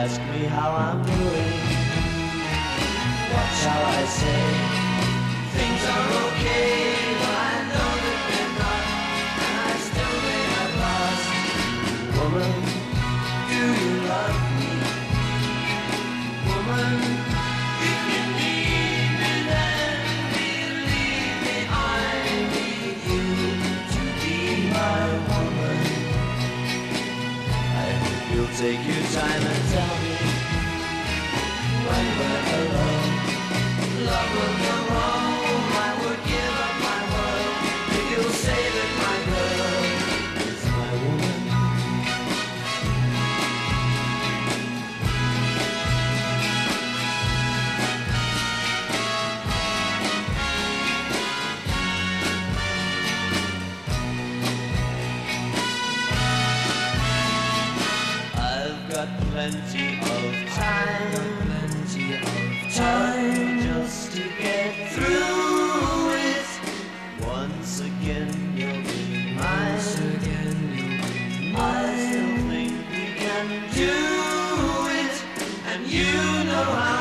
ask me how I'm doing. What shall I say? Things are okay, but I know that they're not, and I still may have lost. Woman, do you love me? Woman, if you need me, then believe me, I need you to be my woman. I hope you'll take your time and tell me when we're alone. Love will come home, I would give up my world if you'll say that my girl is my woman. I've got plenty of time just to get through it. Once again you'll be mine. I still think we can do it, and you know how